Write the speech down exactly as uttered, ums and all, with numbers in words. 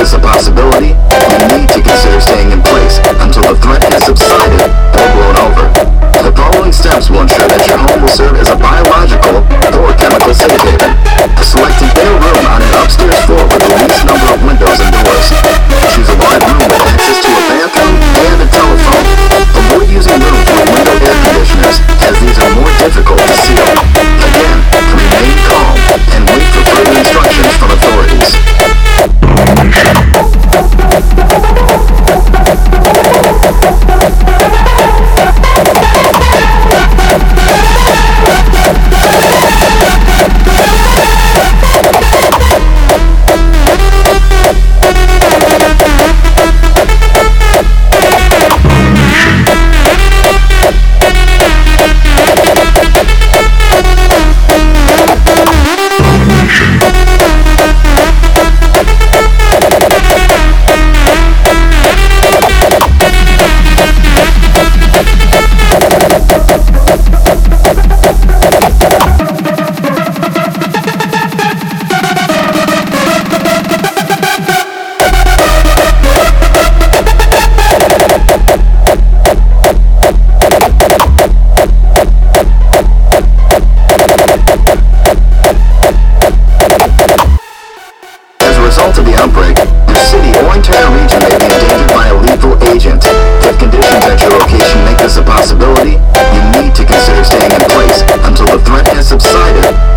this a possibility, you need to consider staying in place until the threat has subsided or blown over. The following steps will ensure that your home will serve as a biological or chemical safe haven. Select an air room on an upstairs floor with the least number of windows and doors. Choose a large room with access to a bathroom and a telephone. Avoid using rooms with window air conditioners, as these are more difficult to seal. Again, remain calm and wait for further instructions from authorities. Result of the outbreak, your city or entire region may be endangered by a lethal agent. If conditions at your location make this a possibility, you need to consider staying in place until the threat has subsided